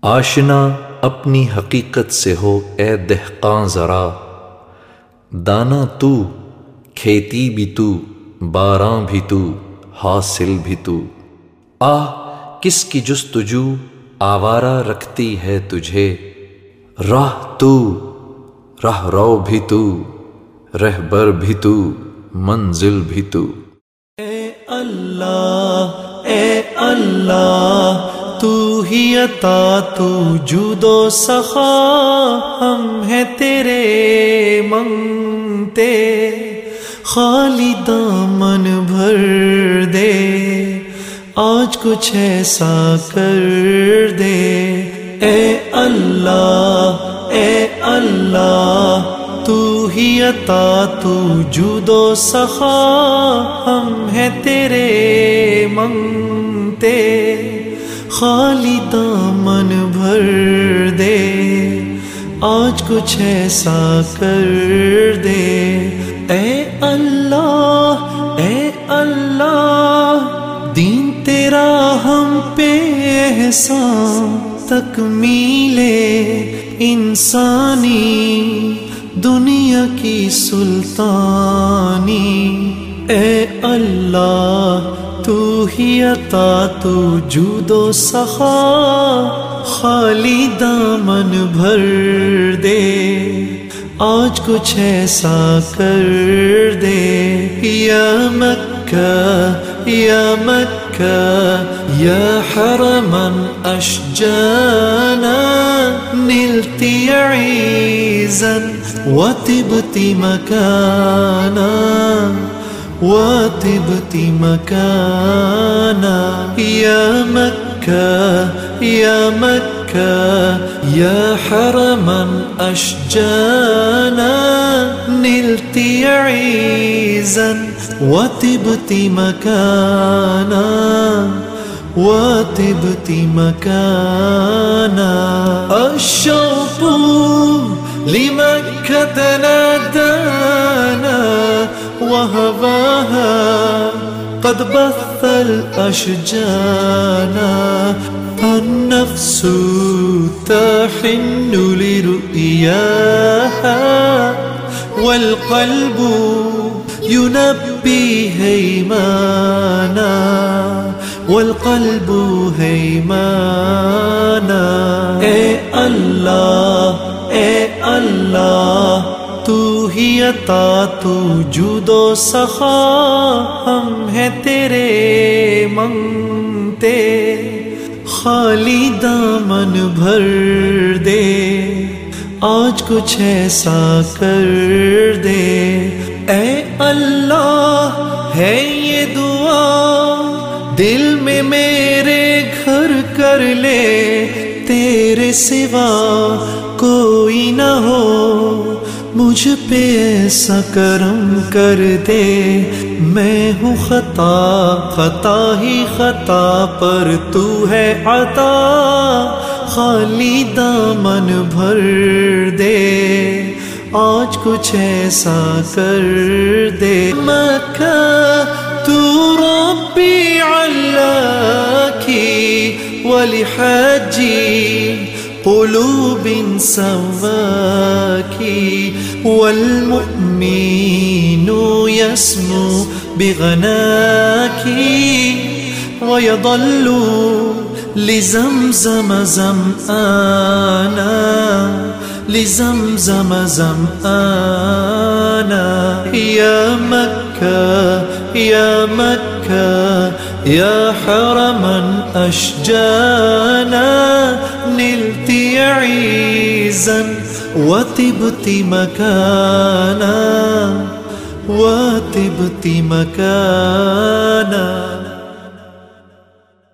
آشنا اپنی حقیقت سے ہو اے دہقاں ذرا، دانا تو، کھیتی بھی تو، باراں بھی تو، حاصل بھی تو۔ آہ کس کی جستجو آوارہ رکھتی ہے تجھے، راہ تو، راہ رو بھی تو، رہبر بھی تو، منزل بھی تو۔ اے اللہ تو ہی عطا تو جود و سخا، ہم ہیں تیرے منگتے، خالی دامن بھر دے، آج کچھ ایسا کر دے۔ اے اللہ تو ہی عطا تو جود و سخا، ہم ہیں تیرے منگتے، خالی دامن بھر دے، آج کچھ ایسا کر دے۔ اے اللہ دین تیرا ہم پہ احسان، تکمیل انسانی دنیا کی سلطانی۔ اے اللہ تو ہی عطا تو جود و سخا، خالی دامن بھر دے، آج کچھ ایسا کر دے۔ یا مکہ یا حرما اشجانا، نلت عیزا وطبت مکانا، وطبت مکانا۔ یا مکہ یا حرما اشجانا، نلت عیزا وطبت مکانا، وطبت مکانا۔ الشوق لمكة نادانا، وهواها قد بث الأشجانا، النفس تحن لرؤياها، والقلب ينبي هيمانا، والقلب هيمانا۔ اے اللہ تو ہی عطا تو جود و سخا، ہم ہیں تیرے منگتے، خالی دامن بھر دے، آج کچھ ایسا کر دے۔ اے اللہ ہے یہ دعا دل میں میرے گھر کر لے، تیرے سوا کوئی نہ ہو، مجھ پہ ایسا کرم کر دے۔ میں ہوں خطا ہی خطا پر تو ہے عطا، خالی دامن بھر دے، آج کچھ ایسا کر دے۔ مکہ تو ربی علاکی ولحجی قلوب سواکی، والمؤمن يسمو بغناکی، ويظل لزمزم زمآنا، لزمزم زمآنا۔ یا مکہ یا حرما اشجانا، نلت عیزا وطبت مکانا، وطبت مکانا۔